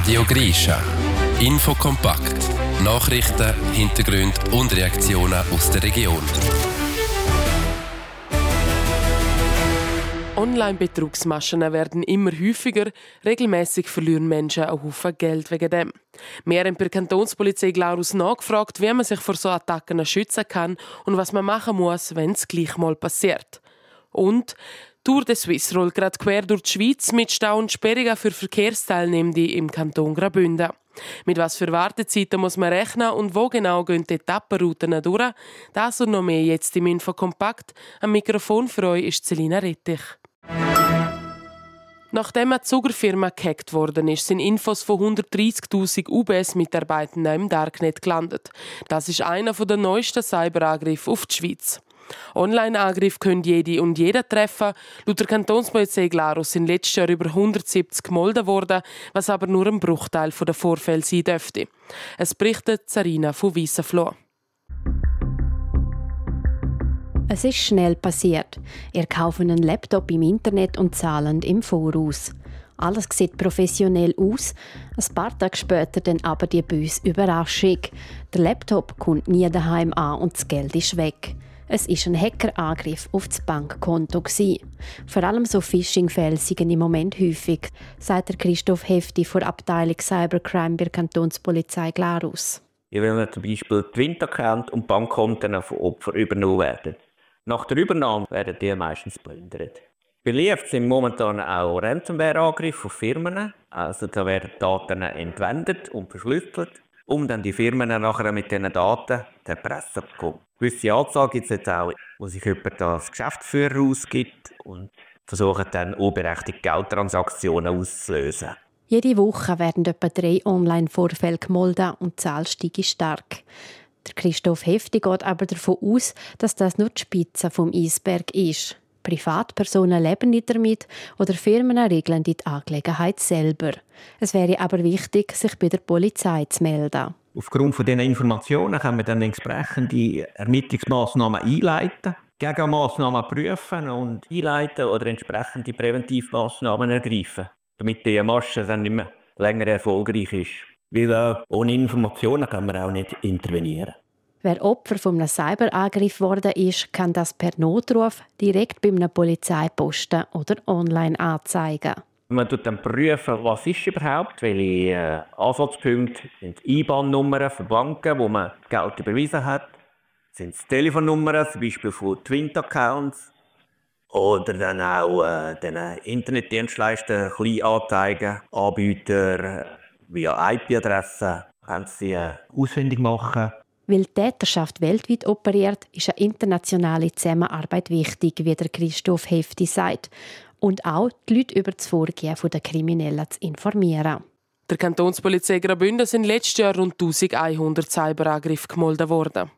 Radio Grischa. Infokompakt. Nachrichten, Hintergründe und Reaktionen aus der Region. Online-Betrugsmaschen werden immer häufiger. Regelmäßig verlieren Menschen einen Haufen Geld wegen dem. Wir haben bei der Kantonspolizei Glarus nachgefragt, wie man sich vor so Attacken schützen kann und was man machen muss, wenn es gleich mal passiert. Und Tour de Suisse rollt gerade quer durch die Schweiz mit Stau und Sperrungen für Verkehrsteilnehmende im Kanton Graubünden. Mit was für Wartezeiten muss man rechnen und wo genau gehen die Etappenrouten durch? Das und noch mehr jetzt im Infokompakt. Am Mikrofon für euch ist Selina Rettich. Nachdem eine Zugerfirma gehackt worden ist, sind Infos von 130'000 UBS-Mitarbeitenden im Darknet gelandet. Das ist einer der neuesten Cyberangriffe auf die Schweiz. Online-Angriffe können jede und jeder treffen. Laut der Kantonspolizei Glarus sind letztes Jahr über 170 gemeldet worden, was aber nur ein Bruchteil der Vorfälle sein dürfte. Es berichtet Sarina von Weissenfloh. Es ist schnell passiert. Ihr kauft einen Laptop im Internet und zahlen im Voraus. Alles sieht professionell aus. Ein paar Tage später dann aber die böse Überraschung. Der Laptop kommt nie daheim an und das Geld ist weg. Es war ein Hackerangriff auf das Bankkonto. Vor allem so Phishing-Fälle sind im Moment häufig, sagt Christoph Hefti von der Abteilung Cybercrime bei der Kantonspolizei Glarus. Hier will zum Beispiel die Twint-Account und Bankkonten von Opfern übernommen werden. Nach der Übernahme werden die meistens plündert. Beliebt sind momentan auch Ransomware-Angriffe von Firmen. Also da werden Daten entwendet und verschlüsselt, um dann die Firmen nachher mit diesen Daten der Presse zu bekommen. Gewisse Anzeigen gibt es jetzt auch, wo sich jemand als Geschäftsführer ausgibt und versucht dann unberechtigte Geldtransaktionen auszulösen. Jede Woche werden etwa 3 Online-Vorfälle gemeldet und die Zahl steigt stark. Der Christoph Hefti geht aber davon aus, dass das nur die Spitze vom Eisberg ist. Privatpersonen leben nicht damit oder Firmen regeln die Angelegenheit selber. Es wäre aber wichtig, sich bei der Polizei zu melden. Aufgrund von diesen Informationen können wir dann entsprechende Ermittlungsmaßnahmen einleiten, Gegenmaßnahmen prüfen und einleiten oder entsprechende Präventivmaßnahmen ergreifen, damit die Masche dann nicht mehr länger erfolgreich ist. Weil ohne Informationen kann man auch nicht intervenieren. Wer Opfer von einem Cyberangriff geworden ist, kann das per Notruf direkt bei einem Polizeiposten oder online anzeigen. Man tut dann prüfen, was ist überhaupt, welche Ansatzpunkte sind IBAN-Nummern für Banken, wo man Geld überwiesen hat. Sind es Telefonnummern, zum Beispiel von Twint-Accounts. Oder dann auch den Internetdienstleister, Kleinanzeigen, Anbieter via IP-Adressen, können sie ausfindig machen. Weil die Täterschaft weltweit operiert, ist eine internationale Zusammenarbeit wichtig, wie der Christoph Hefti sagt. Und auch die Leute über das Vorgehen der Kriminellen zu informieren. Der Kantonspolizei Graubünden sind letztes Jahr rund 1100 Cyberangriffe gemeldet worden.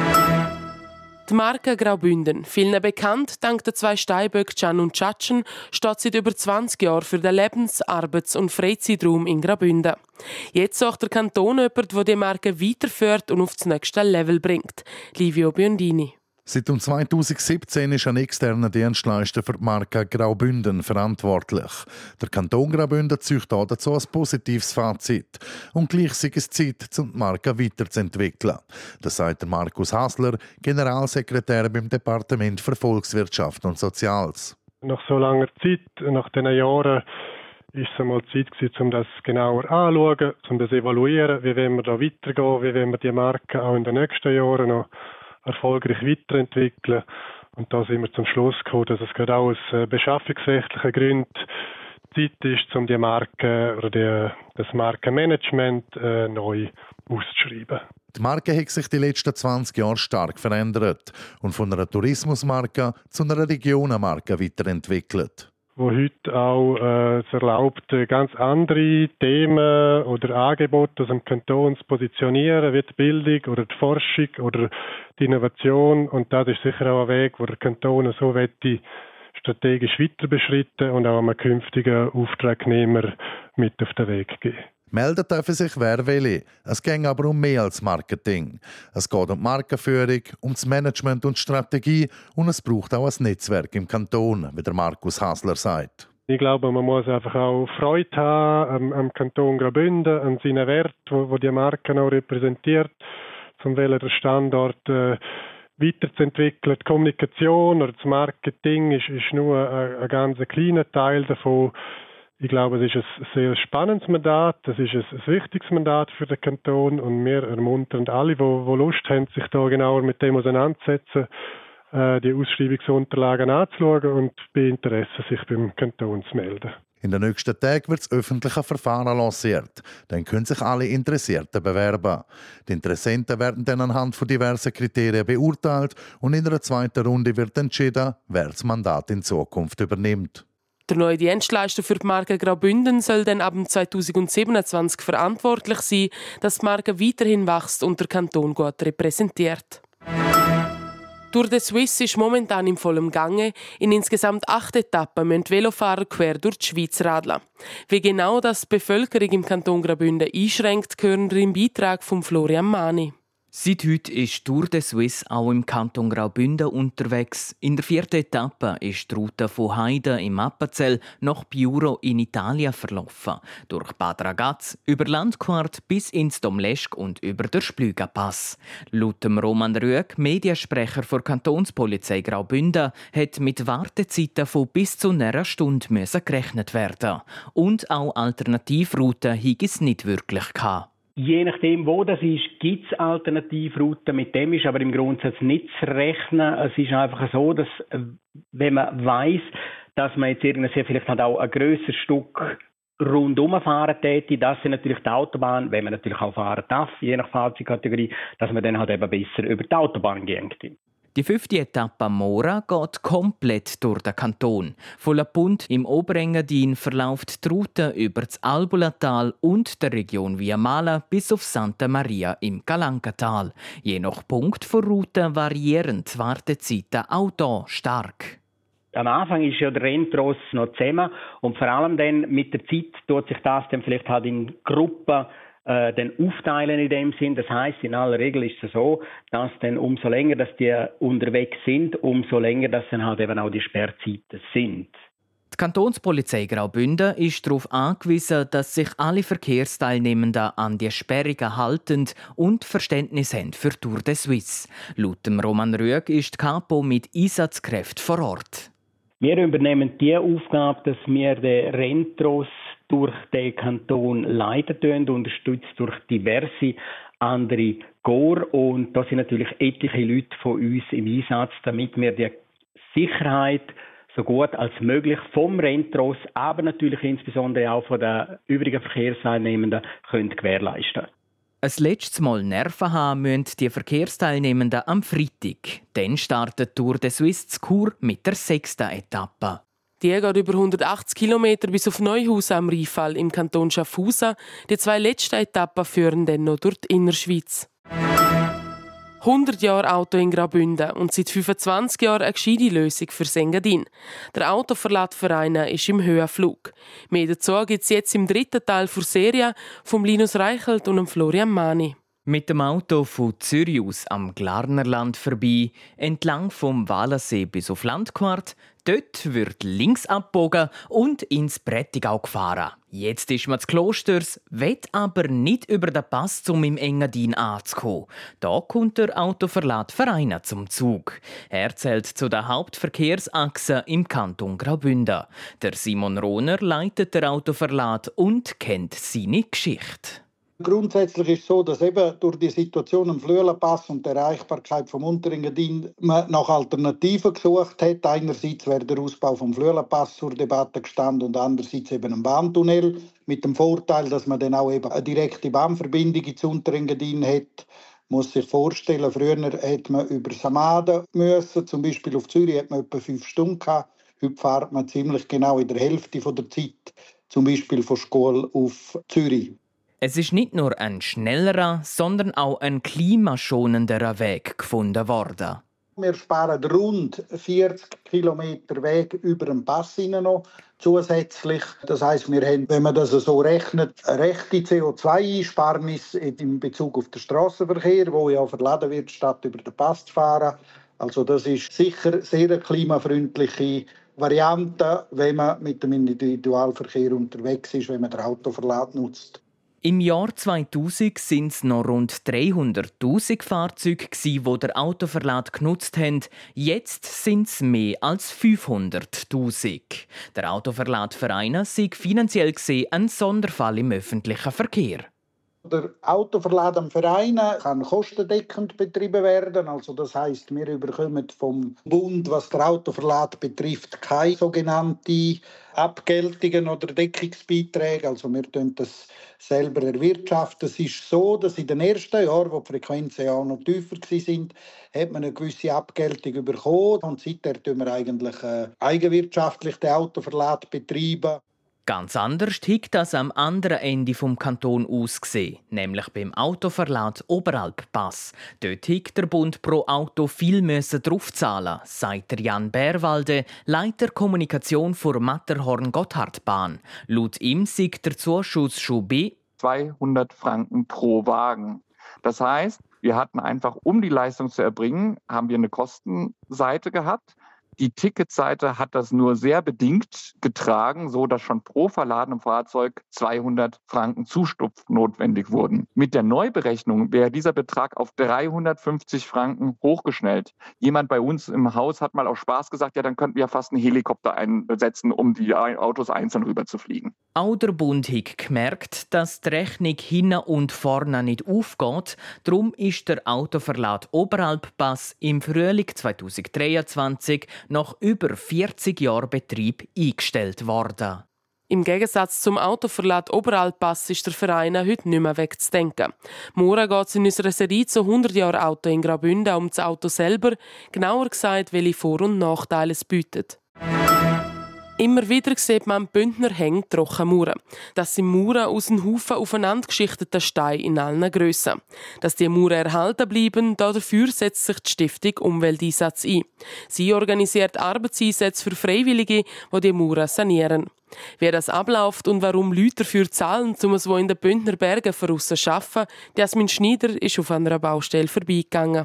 Die Marke Graubünden, vielen bekannt, dank der 2 Steinböcke Can und Tschatschen, steht seit über 20 Jahren für den Lebens-, Arbeits- und Freizeitraum in Graubünden. Jetzt sucht der Kanton jemanden, der die Marke weiterführt und auf das nächste Level bringt. Livio Biondini. Seit 2017 ist ein externer Dienstleister für die Marke Graubünden verantwortlich. Der Kanton Graubünden zieht dazu ein positives Fazit. Und gleich sei es Zeit, die Marke weiterzuentwickeln. Das sagt Markus Hasler, Generalsekretär beim Departement für Volkswirtschaft und Soziales. Nach so langer Zeit, nach diesen Jahren, ist es einmal Zeit gewesen, um das genauer anzuschauen, um das zu evaluieren, wie wollen wir da weitergehen, wie wollen wir die Marke auch in den nächsten Jahren noch erfolgreich weiterentwickeln. Und da sind wir zum Schluss gekommen, dass es gerade auch aus beschaffungsrechtlichen Gründen Zeit ist, um die Marke oder das Markenmanagement neu auszuschreiben. Die Marke hat sich die letzten 20 Jahre stark verändert und von einer Tourismusmarke zu einer Regionenmarke weiterentwickelt. Wo heute auch es erlaubt, ganz andere Themen oder Angebote aus dem Kanton zu positionieren, wie die Bildung oder die Forschung oder die Innovation. Und das ist sicher auch ein Weg, wo der Kanton so strategisch weiter beschritten und auch einem künftigen Auftragnehmer mit auf den Weg geben. Melden dürfen sich wer will. Es geht aber um mehr als Marketing. Es geht um die Markenführung, um das Management und die Strategie und es braucht auch ein Netzwerk im Kanton, wie der Markus Hasler sagt. Ich glaube, man muss einfach auch Freude haben am Kanton Graubünden, an seinen Wert, wo die Marke auch repräsentiert, zum den Standort weiterzuentwickeln. Die Kommunikation oder das Marketing ist nur ein ganz kleiner Teil davon. Ich glaube, es ist ein sehr spannendes Mandat, es ist ein wichtiges Mandat für den Kanton und wir ermuntern alle, die Lust haben, sich da genauer mit dem auseinanderzusetzen, die Ausschreibungsunterlagen anzuschauen und bei Interesse sich beim Kanton zu melden. In den nächsten Tagen wird das öffentliche Verfahren lanciert. Dann können sich alle Interessierten bewerben. Die Interessenten werden dann anhand von diversen Kriterien beurteilt und in einer zweiten Runde wird entschieden, wer das Mandat in Zukunft übernimmt. Der neue Dienstleister für die Marke Graubünden soll dann ab 2027 verantwortlich sein, dass die Marke weiterhin wächst und der Kanton gut repräsentiert. Tour de Suisse ist momentan im vollen Gange. In insgesamt 8 Etappen müssen Velofahrer quer durch die Schweiz radeln. Wie genau das die Bevölkerung im Kanton Graubünden einschränkt, hören wir im Beitrag von Florian Mani. Seit heute ist Tour de Suisse auch im Kanton Graubünden unterwegs. In der 4. Etappe ist die Route von Heide im Appenzell nach Piuro in Italien verlaufen. Durch Bad Ragaz, über Landquart bis ins Domleschg und über den Splügenpass. Laut Roman Rüegg, Mediensprecher der Kantonspolizei Graubünden, hat mit Wartezeiten von bis zu einer Stunde gerechnet werden. Und auch Alternativrouten hätte es nicht wirklich gehabt. Je nachdem, wo das ist, gibt es Alternativrouten. Mit dem ist aber im Grundsatz nicht zu rechnen. Es ist einfach so, dass, wenn man weiss, dass man jetzt irgendwie vielleicht halt auch ein grösseres Stück rundum fahren täte, das sind natürlich die Autobahn, wenn man natürlich auch fahren darf, je nach Fahrzeugkategorie, dass man dann halt eben besser über die Autobahn geht. Die 5. Etappe Mora geht komplett durch den Kanton. Von La Punt im Oberengadin verläuft die Route über das Albulatal und der Region Viamala bis auf Santa Maria im Calancatal. Je nach Punkt der Route variieren die Wartezeiten auch hier stark. Am Anfang ist ja der Renntross noch zusammen und vor allem dann mit der Zeit tut sich das dann vielleicht halt in Gruppen dann aufteilen in dem Sinn. Das heisst, in aller Regel ist es so, dass dann umso länger, dass die unterwegs sind, umso länger, dass dann halt eben auch die Sperrzeiten sind. Die Kantonspolizei Graubünden ist darauf angewiesen, dass sich alle Verkehrsteilnehmenden an die Sperrungen halten und Verständnis haben für Tour de Suisse. Laut Roman Rüegg ist die Kapo mit Einsatzkräften vor Ort. Wir übernehmen die Aufgabe, dass wir den Renntross durch den Kanton leiten, unterstützt durch diverse andere Korps. Und da sind natürlich etliche Leute von uns im Einsatz, damit wir die Sicherheit so gut als möglich vom Renntross, aber natürlich insbesondere auch von den übrigen Verkehrsteilnehmenden können gewährleisten. Ein letztes Mal Nerven haben müssen die Verkehrsteilnehmenden am Freitag. Dann startet Tour de Suisse zu Chur mit der 6. Etappe. Die geht über 180 Kilometer bis auf Neuhausen am Rheinfall im Kanton Schaffhausen. Die 2 letzten Etappen führen dann noch durch die Innerschweiz. 100 Jahre Auto in Graubünden und seit 25 Jahren eine gescheite Lösung für Engadin. Der Autoverladverein ist im Höhenflug. Mehr dazu gibt es jetzt im 3. Teil der Serie von Linus Reichelt und Florian Mani. Mit dem Auto von Zürich aus am Glarnerland vorbei, entlang vom Walensee bis auf Landquart. Dort wird links abgebogen und ins Prättigau gefahren. Jetzt ist man zu Klosters, will aber nicht über den Pass, um im Engadin anzukommen. Da kommt der Autoverladverein zum Zug. Er zählt zu den Hauptverkehrsachsen im Kanton Graubünden. Der Simon Rohner leitet den Autoverlad und kennt seine Geschichte. Grundsätzlich ist es so, dass eben durch die Situation am Flüelenpass und der Erreichbarkeit vom Unterengadin man nach Alternativen gesucht hat. Einerseits wäre der Ausbau vom Flüelenpass zur Debatte gestanden und andererseits eben ein Bahntunnel mit dem Vorteil, dass man dann auch eben eine direkte Bahnverbindung ins Unterengadin hat. Man muss sich vorstellen, früher hätte man über Samaden müssen, zum Beispiel auf Zürich hat man etwa 5 Stunden gehabt. Heute fährt man ziemlich genau in der Hälfte der Zeit, zum Beispiel von Schkuhl auf Zürich. Es ist nicht nur ein schnellerer, sondern auch ein klimaschonenderer Weg gefunden worden. Wir sparen rund 40 Kilometer Weg über den Pass noch zusätzlich. Das heisst, wir haben, wenn man das so rechnet, eine rechte CO2-Einsparnis in Bezug auf den Strassenverkehr, wo ja verladen wird, statt über den Pass zu fahren. Also das ist sicher sehr eine klimafreundliche Variante, wenn man mit dem Individualverkehr unterwegs ist, wenn man den Autoverlad nutzt. Im Jahr 2000 waren es noch rund 300'000 Fahrzeuge, die den Autoverlad genutzt haben. Jetzt sind es mehr als 500'000. Der Autoverladverein sei finanziell gesehen ein Sonderfall im öffentlichen Verkehr. Der Autoverlad am Verein kann kostendeckend betrieben werden. Also das heisst, wir bekommen vom Bund, was der Autoverlad betrifft, keine sogenannte Abgeltungen oder Deckungsbeiträge. Also wir tun das selber erwirtschaften. Es ist so, dass in den ersten Jahren, wo die Frequenzen auch noch tiefer waren, hat man eine gewisse Abgeltung bekommen. Und seitdem tun wir eigentlich eigenwirtschaftlich den Autoverlad betreiben. Ganz anders hat das am anderen Ende vom Kanton ausgesehen, nämlich beim Autoverlad Oberalp-Pass. Dort hat der Bund pro Auto viel draufzahlen, sagt Jan Bärwalde, Leiter Kommunikation für Matterhorn-Gotthardbahn. Laut ihm sei der Zuschuss schon 200 Franken pro Wagen. Das heißt, wir hatten einfach, um die Leistung zu erbringen, haben wir eine Kostenseite gehabt. Die Ticketseite hat das nur sehr bedingt getragen, so dass schon pro verladenem Fahrzeug 200 Franken Zustupf notwendig wurden. Mit der Neuberechnung wäre dieser Betrag auf 350 Franken hochgeschnellt. Jemand bei uns im Haus hat mal aus Spaß gesagt, ja, dann könnten wir fast einen Helikopter einsetzen, um die Autos einzeln rüber zu fliegen. Auch der Bund hat gemerkt, dass die Rechnung hinten und vorne nicht aufgeht. Darum ist der Autoverlad Oberalp-Pass im Frühling 2023 nach über 40 Jahren Betrieb eingestellt worden. Im Gegensatz zum Autoverlad Oberalp-Pass ist der Verein heute nicht mehr wegzudenken. Morgen geht es in unserer Serie zu 100 Jahren Auto in Graubünden um das Auto selber, genauer gesagt, welche Vor- und Nachteile es bietet. Immer wieder sieht man am Bündner Hängen Trockenmauern. Das sind Mauern aus einem Haufen aufeinander geschichteten Steinen in allen Grössen. Dass die Mauern erhalten bleiben, dafür setzt sich die Stiftung Umwelteinsatz ein. Sie organisiert Arbeitseinsätze für Freiwillige, die die Mauern sanieren. Wie das abläuft und warum Leute dafür zahlen, um es in den Bündner Bergen voraus zu arbeiten, Jasmin Schneider ist auf einer Baustelle vorbeigegangen.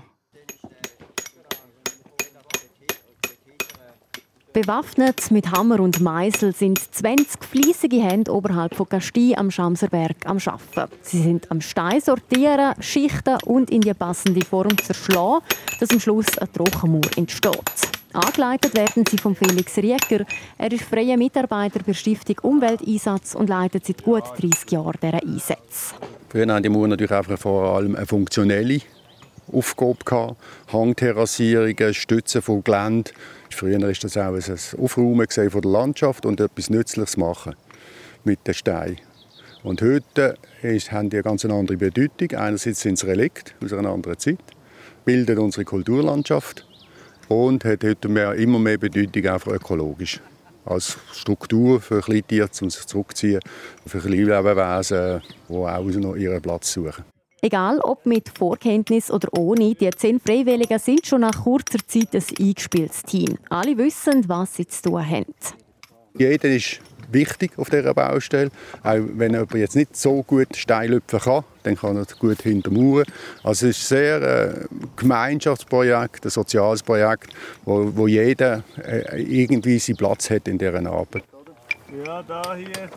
Bewaffnet mit Hammer und Meißel sind 20 fleissige Hände oberhalb von Gasti am Schamserberg am Arbeiten. Sie sind am Stein sortieren, schichten und in die passende Form zerschlagen, dass am Schluss eine Trockenmauer entsteht. Angeleitet werden sie von Felix Rieger. Er ist freier Mitarbeiter bei der Stiftung Umwelteinsatz und leitet seit gut 30 Jahren diese Einsätze. Früher haben die Mauern natürlich einfach vor allem eine funktionelle Aufgabe gehabt. Hangterrassierungen, Stützen von Gelände. Früher war das auch ein Aufräumen von der Landschaft und etwas Nützliches machen mit den Steinen. Und heute haben die eine ganz andere Bedeutung. Einerseits sind es Relikte aus einer anderen Zeit, bilden unsere Kulturlandschaft und hat heute immer mehr Bedeutung auch ökologisch. Als Struktur für Kleintiere, um sich zurückzuziehen, für Kleinlebewesen, die auch noch ihren Platz suchen. Egal ob mit Vorkenntnis oder ohne, die 10 Freiwilligen sind schon nach kurzer Zeit ein eingespieltes Team. Alle wissen, was sie zu tun haben. Jeder ist wichtig auf dieser Baustelle. Auch wenn jemand jetzt nicht so gut Steinlüpfen kann, dann kann er gut hintermauern. Also es ist sehr ein Gemeinschaftsprojekt, ein soziales Projekt, wo jeder irgendwie seinen Platz hat in dieser Arbeit. Ja, da hier.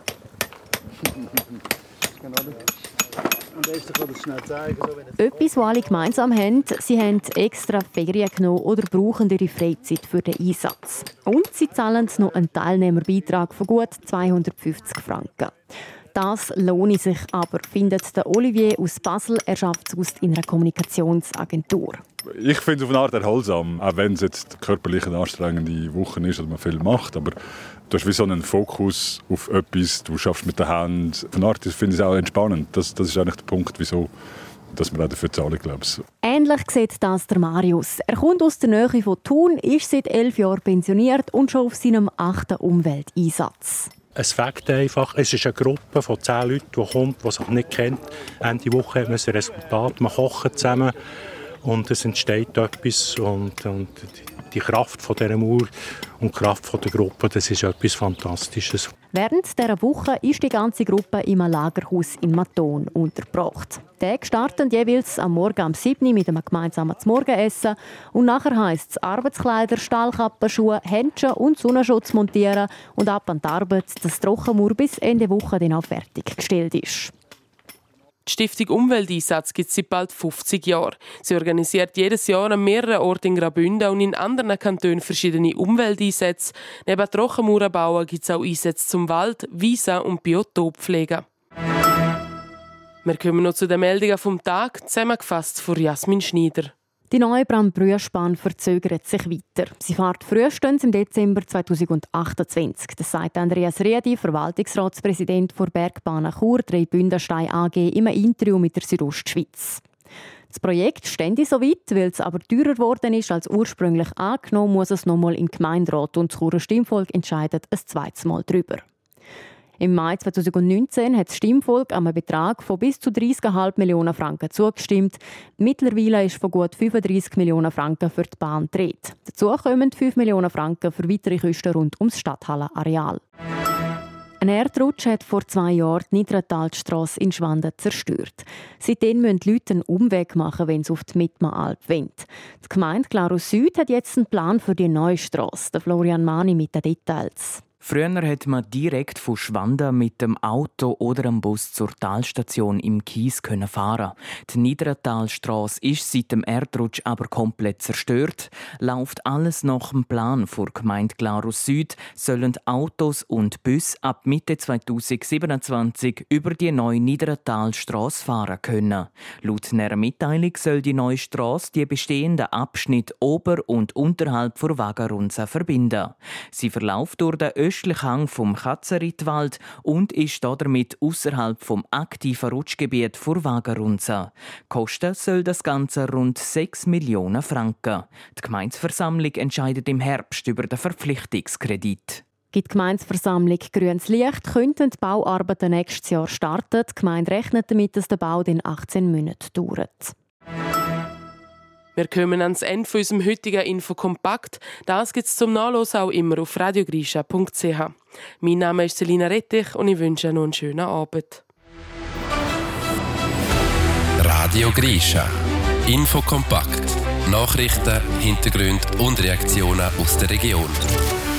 Etwas, was alle gemeinsam haben, sie haben extra Ferien genommen oder brauchen ihre Freizeit für den Einsatz. Und sie zahlen noch einen Teilnehmerbeitrag von gut 250 Franken. Das lohne sich aber, findet der Olivier aus Basel. Er arbeitet in einer Kommunikationsagentur. Ich finde es auf eine Art erholsam, auch wenn es jetzt körperlich eine anstrengende Woche ist oder man viel macht. Aber du hast wie so einen Fokus auf etwas, du schaffst mit der Hand. Auf eine Art finde ich es auch entspannend. Das ist eigentlich der Punkt, wieso dass wir auch dafür zahlen, glaube ich. Ähnlich sieht das der Marius. Er kommt aus der Nähe von Thun, ist seit 11 Jahren pensioniert und schon auf seinem 8. Umwelteinsatz. Es fängt einfach, es ist eine Gruppe von 10 Leuten, die kommt, die sich nicht kennt. Ende Woche hat man ein Resultat, man kocht zusammen und es entsteht etwas und Die Kraft von dieser Mauer und die Kraft von der Gruppe, das ist etwas Fantastisches. Während dieser Woche ist die ganze Gruppe im Lagerhaus in Maton untergebracht. Die Tage starten jeweils am Morgen um 7 Uhr mit einem gemeinsamen Morgenessen. Und nachher heisst es Arbeitskleider, Stahlkappen, Schuhe, Händchen und Sonnenschutz montieren und ab an die Arbeit, dass die Trockenmauer bis Ende Woche dann auch fertiggestellt ist. Die Stiftung Umwelteinsatz gibt es seit bald 50 Jahren. Sie organisiert jedes Jahr an mehreren Orten in Graubünden und in anderen Kantonen verschiedene Umwelteinsätze. Neben Trockenmauern bauen gibt es auch Einsätze zum Wald, Wiesen und Biotoppflege. Wir kommen noch zu den Meldungen vom Tag, zusammengefasst von Jasmin Schneider. Die neue Bram-Brüeschbahn verzögert sich weiter. Sie fährt frühestens im Dezember 2028. Das sagt Andreas Riedi, Verwaltungsratspräsident der Bergbahnen Chur Graubünden-Stein AG, im Interview mit der Südostschweiz. Das Projekt stände so weit, weil es aber teurer geworden ist als ursprünglich angenommen, muss es nochmal im Gemeinderat und das Churer Stimmvolk entscheidet ein zweites Mal darüber. Im Mai 2019 hat das Stimmvolk einem Betrag von bis zu 30,5 Millionen Franken zugestimmt. Mittlerweile ist von gut 35 Millionen Franken für die Bahn gedreht. Dazu kommen 5 Millionen Franken für weitere Kosten rund ums Stadthallenareal. Ein Erdrutsch hat vor 2 Jahren die Nidratalstrasse in Schwanden zerstört. Seitdem müssen die Leute einen Umweg machen, wenn sie auf die Mittmanalp wollen. Die Gemeinde Glarus Süd hat jetzt einen Plan für die neue Strasse. Der Florian Mani mit den Details. Früher hat man direkt von Schwanden mit dem Auto oder dem Bus zur Talstation im Kies fahren. Die Nidratalstrasse ist seit dem Erdrutsch aber komplett zerstört. Läuft alles nach dem Plan vor Gemeinde Glarus Süd, sollen Autos und Busse ab Mitte 2027 über die neue Nidratalstrasse fahren können. Laut einer Mitteilung soll die neue Strasse die bestehenden Abschnitte ober- und unterhalb der Wagarunza verbinden. Sie verläuft durch den östlichen Hang vom Katzeritwald und ist damit außerhalb vom aktiven Rutschgebiet vor Wagarunza. Kosten soll das Ganze rund 6 Millionen Franken. Die Gemeindeversammlung entscheidet im Herbst über den Verpflichtungskredit. Gibt die Gemeindeversammlung grünes Licht, könnten die Bauarbeiten nächstes Jahr starten. Die Gemeinde rechnet damit, dass der Bau in 18 Monaten dauert. Wir kommen ans Ende von unserem heutigen Infokompakt. Das gibt es zum Nachlesen auch immer auf radiogrischa.ch. Mein Name ist Selina Rettich und ich wünsche noch einen schönen Abend. Radio Grischa. Infokompakt. Nachrichten, Hintergründe und Reaktionen aus der Region.